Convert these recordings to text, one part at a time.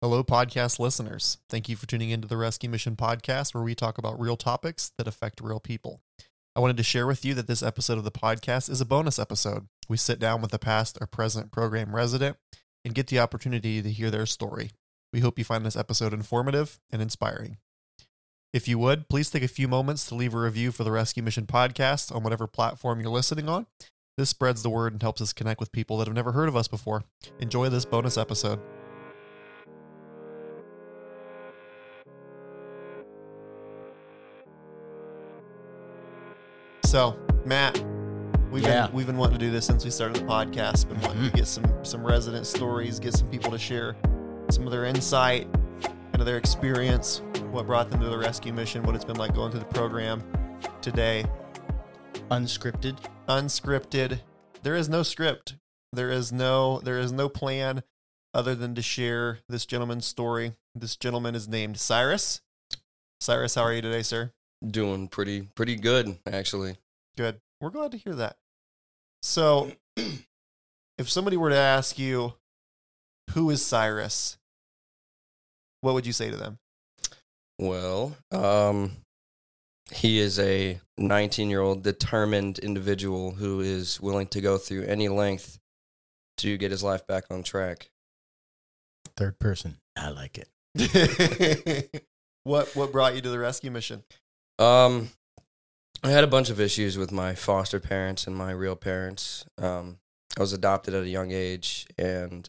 Hello, podcast listeners. Thank you for tuning into the Rescue Mission podcast, where we talk about real topics that affect real people. I wanted to share with you that this episode of the podcast is a bonus episode. We sit down with a past or present program resident and get the opportunity to hear their story. We hope you find this episode informative and inspiring. If you would, please take a few moments to leave a review for the Rescue Mission podcast on whatever platform you're listening on. This spreads the word and helps us connect with people that have never heard of us before. Enjoy this bonus episode. So, Matt, we've been wanting to do this since we started the podcast. Been wanting to get some resident stories, get some people to share some of their insight, kind of their experience, what brought them to the rescue mission, what it's been like going through the program today. Unscripted. There is no script. There is no plan other than to share this gentleman's story. This gentleman is named Cyrus. Cyrus, how are you today, sir? Doing pretty good, actually. Good. We're glad to hear that. So, if somebody were to ask you, who is Cyrus, what would you say to them? Well, he is a 19-year-old determined individual who is willing to go through any length to get his life back on track. Third person. I like it. What brought you to the rescue mission? I had a bunch of issues with my foster parents and my real parents. I was adopted at a young age, and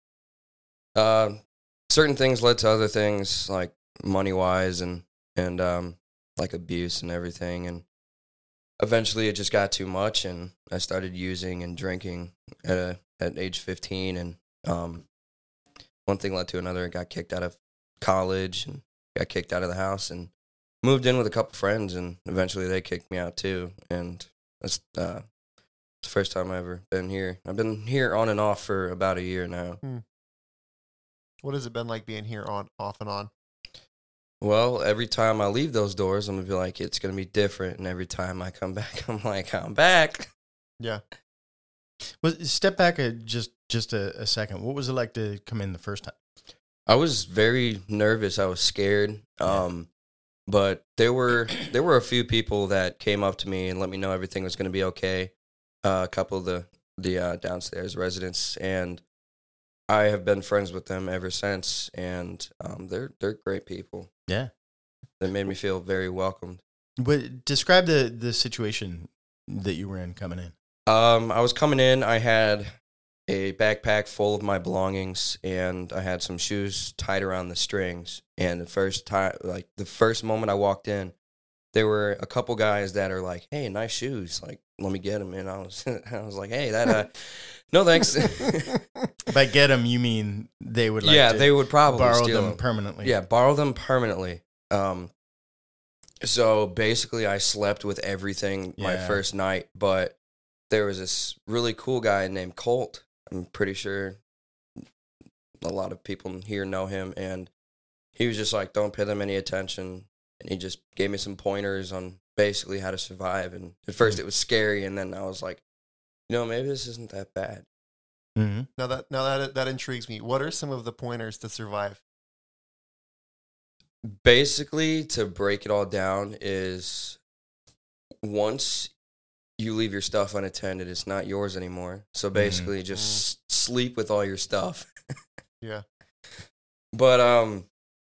certain things led to other things, like money-wise and like abuse and everything. And eventually, it just got too much, and I started using and drinking at age 15. And one thing led to another. I got kicked out of college and got kicked out of the house, and moved in with a couple friends, and eventually they kicked me out too. And that's the first time I've ever been here. I've been here on and off for about a year now. What has it been like being here off and on? Well, every time I leave those doors, I'm going to be like, it's going to be different. And every time I come back, I'm like, I'm back. Yeah. Well, step back just a second. What was it like to come in the first time? I was very nervous. I was scared. But there were a few people that came up to me and let me know everything was going to be okay. A couple of the downstairs residents, and I have been friends with them ever since. And they're great people. Yeah, they made me feel very welcomed. But describe the situation that you were in coming in. I was coming in. I had a backpack full of my belongings, and I had some shoes tied around the strings. And the first moment I walked in, there were a couple guys that are like, "Hey, nice shoes! Like, let me get them." And I was like, "Hey, that no thanks." By get them, you mean they would they would probably borrow steal them permanently. Yeah, borrow them permanently. So basically, I slept with everything my first night, but there was this really cool guy named Colt. I'm pretty sure a lot of people here know him, and he was just like, don't pay them any attention, and he just gave me some pointers on basically how to survive. And at first it was scary, and then I was like, maybe this isn't that bad. Mm-hmm. Now that intrigues me. What are some of the pointers to survive? Basically, to break it all down, is once you leave your stuff unattended, it's not yours anymore. So basically, just sleep with all your stuff. Yeah. But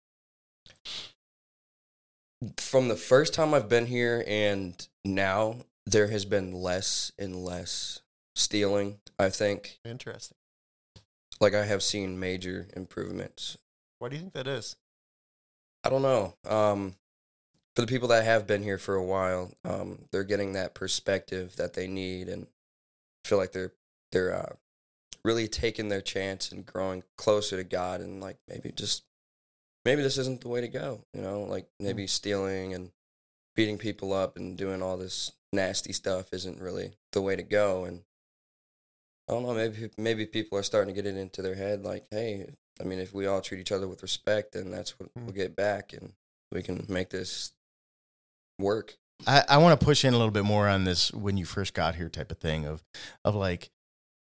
from the first time I've been here and now, there has been less and less stealing, I think. Interesting. Like, I have seen major improvements. Why do you think that is? I don't know. For the people that have been here for a while, they're getting that perspective that they need, and feel like they're really taking their chance and growing closer to God, and like maybe this isn't the way to go, like maybe stealing and beating people up and doing all this nasty stuff isn't really the way to go. And I don't know, maybe people are starting to get it into their head, like, hey, I mean, if we all treat each other with respect, then that's what we'll get back, and we can make this work. I want to push in a little bit more on this when you first got here type of thing of like,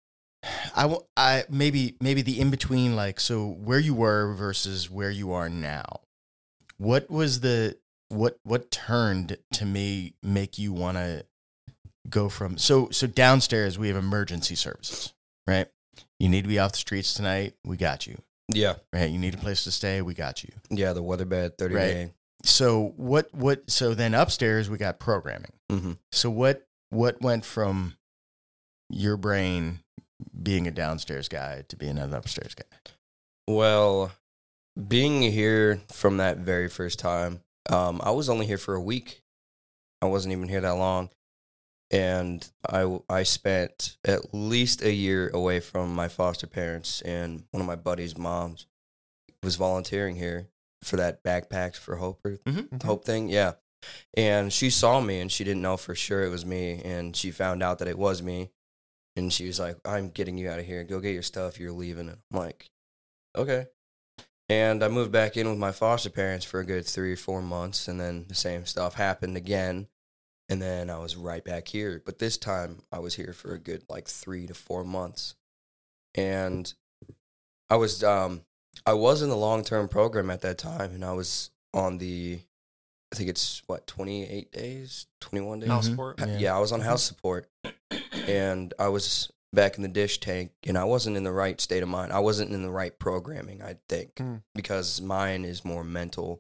I maybe the in between, like, so where you were versus where you are now. What was what turned to make you want to go from so downstairs we have emergency services, right? You need to be off the streets tonight, we got you. Yeah. Right? You need a place to stay, we got you. Yeah, the weatherbed 30 day. Right. So so then upstairs we got programming. Mm-hmm. So what went from your brain being a downstairs guy to being an upstairs guy? Well, being here from that very first time, I was only here for a week. I wasn't even here that long. And I spent at least a year away from my foster parents, and one of my buddy's moms was volunteering here for that Backpacks for Hope Hope thing. Yeah. And she saw me and she didn't know for sure it was me. And she found out that it was me. And she was like, I'm getting you out of here. Go get your stuff. You're leaving. And I'm like, okay. And I moved back in with my foster parents for a good 3 or 4 months. And then the same stuff happened again. And then I was right back here. But this time I was here for a good 3 to 4 months. And I was in the long-term program at that time. And I was on I think it's 28 days, 21 days? House support? Yeah, I was on house support. And I was back in the dish tank, and I wasn't in the right state of mind. I wasn't in the right programming, I think, because mine is more mental.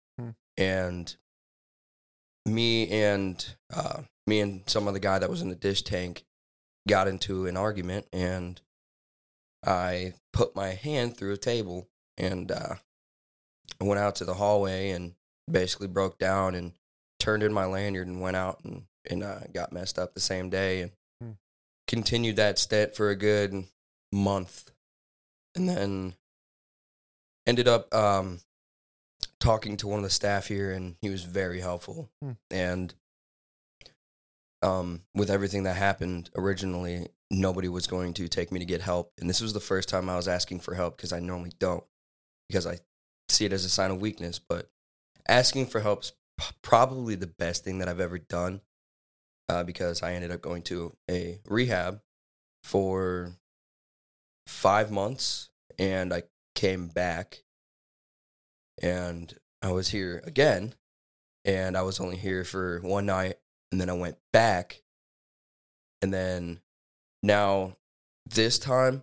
And me and some other guy that was in the dish tank got into an argument, and I put my hand through a table, and I went out to the hallway and basically broke down and turned in my lanyard and went out and got messed up the same day and continued that stint for a good month, and then ended up talking to one of the staff here, and he was very helpful. And with everything that happened originally, nobody was going to take me to get help, and this was the first time I was asking for help, because I normally don't, because I see it as a sign of weakness. But asking for help is probably the best thing that I've ever done, because I ended up going to a rehab for 5 months, and I came back, and I was here again, and I was only here for one night, and then I went back, and then now this time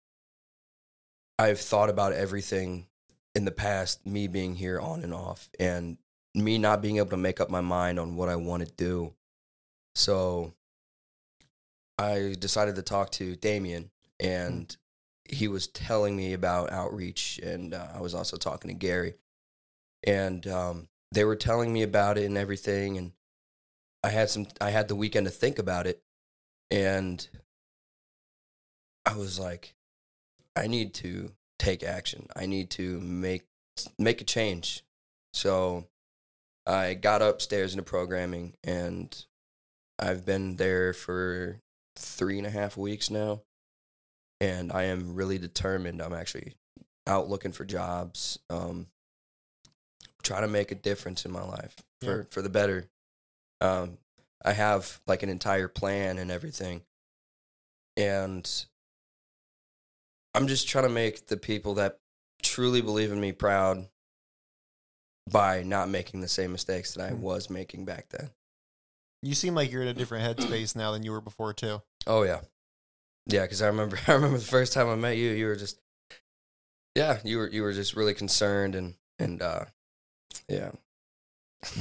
I've thought about everything in the past, me being here on and off, and me not being able to make up my mind on what I want to do. So I decided to talk to Damien, and he was telling me about outreach, and I was also talking to Gary, and they were telling me about it and everything, and I had the weekend to think about it, and I was like, I need to take action. I need to make a change. So I got upstairs into programming, and I've been there for 3.5 weeks now, and I am really determined. I'm actually out looking for jobs, trying to make a difference in my life for the better. I have an entire plan and everything, and I'm just trying to make the people that truly believe in me proud by not making the same mistakes that I was making back then. You seem like you're in a different headspace now than you were before, too. Oh, yeah. Yeah, because I remember the first time I met you, you were just, you were just really concerned, and yeah. Were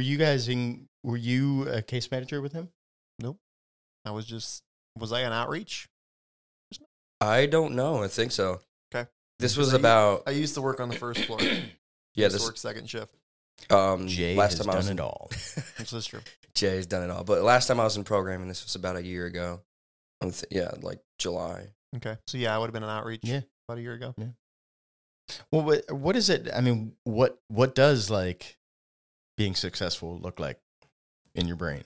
you a case manager with him? Nope. Was I on outreach? I don't know. I think so. Okay. This was about... I used to work on the first floor. This work second shift. Jay has done it all. Which is true. Jay's done it all. But last time I was in programming, this was about a year ago. July. Okay. So, I would have been on outreach about a year ago. Yeah. Well, what is it? I mean, what does, being successful look like in your brain?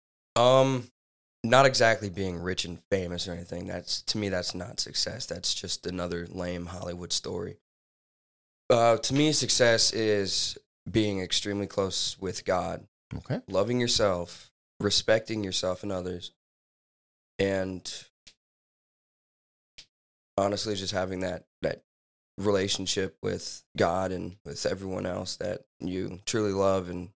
Not exactly being rich and famous or anything. To me, that's not success. That's just another lame Hollywood story. To me, success is being extremely close with God. Okay. Loving yourself, respecting yourself and others, and honestly just having that relationship with God and with everyone else that you truly love, and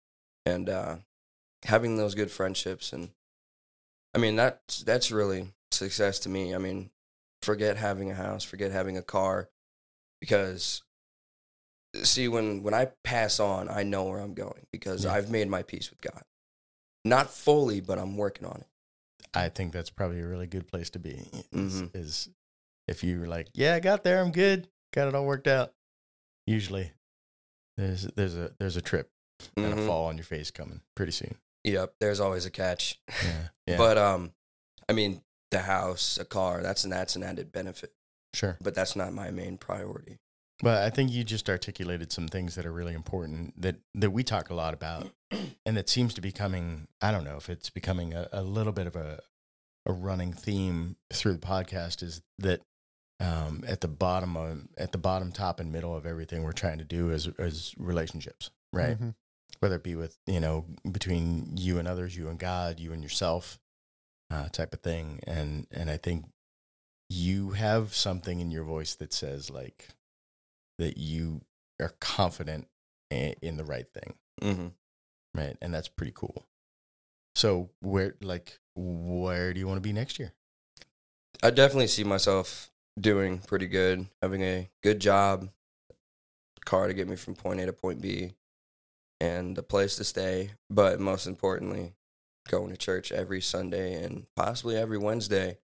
having those good friendships. And I mean, that's really success to me. I mean, forget having a house, forget having a car, because see, when I pass on, I know where I'm going, because I've made my peace with God. Not fully, but I'm working on it. I think that's probably a really good place to be. Is if you're like, yeah, I got there, I'm good, got it all worked out. Usually, there's a trip and a fall on your face coming pretty soon. Yep, there's always a catch. Yeah. But I mean, the house, a car, that's an added benefit. Sure. But that's not my main priority. But I think you just articulated some things that are really important that we talk a lot about, and that seems to be becoming, I don't know if it's becoming a little bit of a running theme through the podcast, is that at the bottom, top, and middle of everything we're trying to do is relationships, right? Mm-hmm. Whether it be with, between you and others, you and God, you and yourself, type of thing. And I think you have something in your voice that says like that you are confident in the right thing. Right. And that's pretty cool. So where do you want to be next year? I definitely see myself doing pretty good, having a good job, car to get me from point A to point B, and a place to stay. But most importantly, going to church every Sunday and possibly every Wednesday.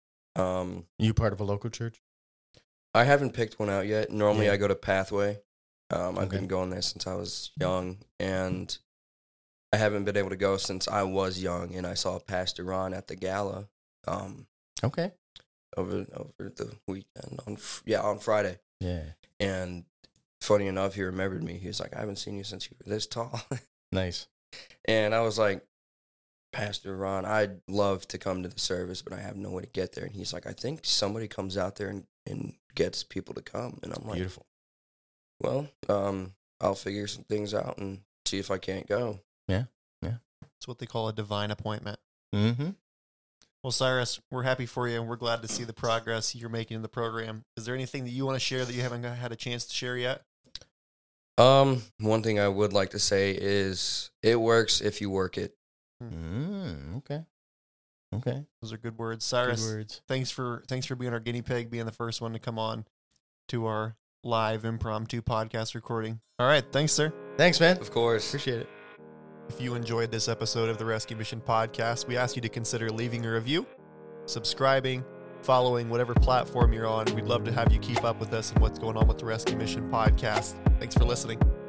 You part of a local church? I haven't picked one out yet. Normally Yeah. I go to Pathway. I've Okay. been going there since I was young, and I haven't been able to go since I was young, and I saw Pastor Ron at the gala Okay. over the weekend on Friday. Yeah. And funny enough, he remembered me. He was like, I haven't seen you since you were this tall. Nice. And I was like, Pastor Ron, I'd love to come to the service, but I have no way to get there. And he's like, I think somebody comes out there and gets people to come. And I'm like, Beautiful. well, I'll figure some things out and see if I can't go. Yeah. It's what they call a divine appointment. Mm-hmm. Well, Cyrus, we're happy for you, and we're glad to see the progress you're making in the program. Is there anything that you want to share that you haven't had a chance to share yet? One thing I would like to say is it works if you work it. Okay. Those are good words. Cyrus, Good words. thanks for being our guinea pig, being the first one to come on to our live impromptu podcast recording. All right. Thanks, sir. Thanks, man. Of course. Appreciate it. If you enjoyed this episode of the Rescue Mission Podcast, we ask you to consider leaving a review, subscribing, following whatever platform you're on. We'd love to have you keep up with us and what's going on with the Rescue Mission Podcast. Thanks for listening.